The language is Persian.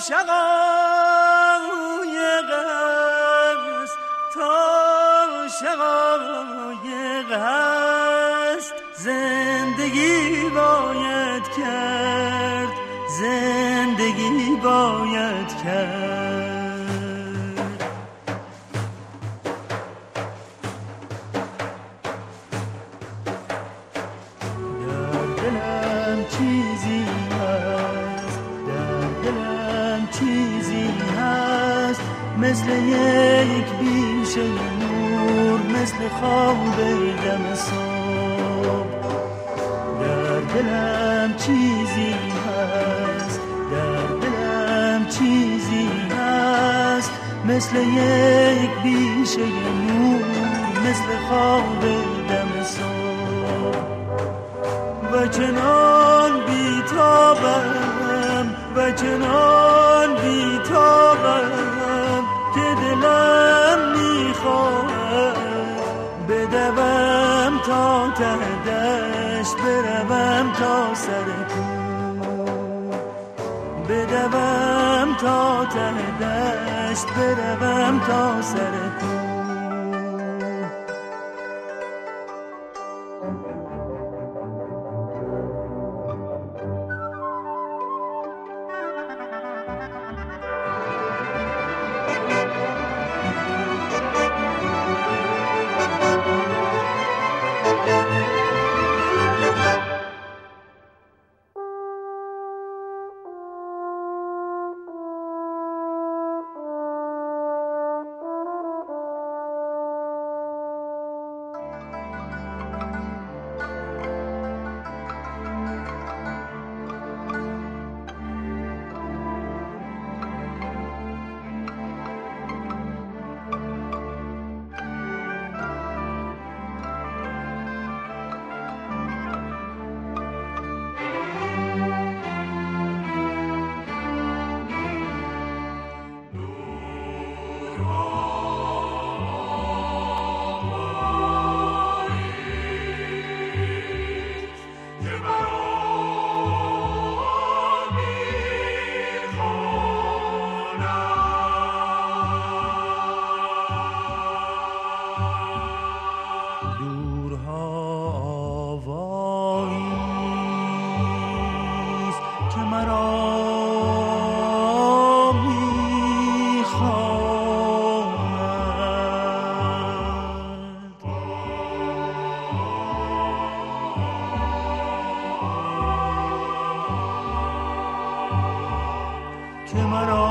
شقایق است، تا شقایق است، زندگی باید کرد، زندگی باید کرد. در دلم چیزی هست، در دلم چیزی هست، مثل یک بیشه نور، مثل خواب دم صبح. در دلم چیزی هست، در دلم چیزی هست، مثل یک بیشه نور، مثل خواب دم صبح. و چنان بیتابم، و چنان بیتابم که دلم میخواهد بدوم تا ته دشت، بروم تا سر کوه، بدوم تا ته دشت، بروم تا سر کوه. که مرا